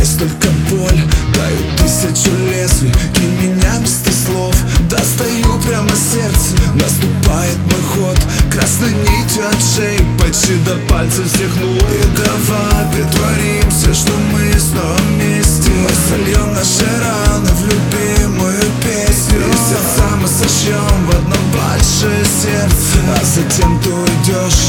Есть только боль, даю 1000 лезвий. Кинь меня без слов, достаю прямо сердце. Наступает мой ход, красной нитью от шеи почти до пальцев всех ног. И давай притворимся, что мы снова вместе. Мы сольем наши раны в любимую песню. И сердца мы сошьем в одно большое сердце. А затем ты уйдешь.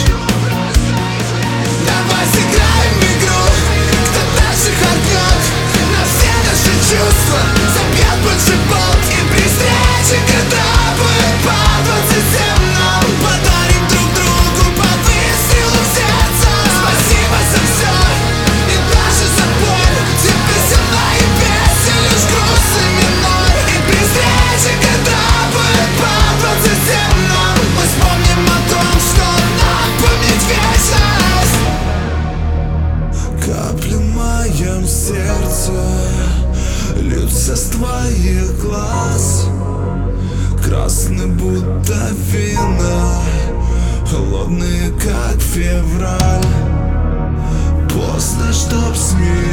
Давай сыграем в игру, кто дальше харкнет. На все наши чувства забьет больше болт. И при встрече, когда будет по 27 нам, подарим друг другу по выстрелу в сердце. Спасибо за все и даже за боль. Теперь со мной и песен лишь груз и минор. И при встрече, когда будет по 27 нам, мы вспомним о том, что нам помнить вечность. Капли в моем сердце льются с твоих глаз. Красный будто вина, холодные как февраль. Поздно, чтоб смеяться.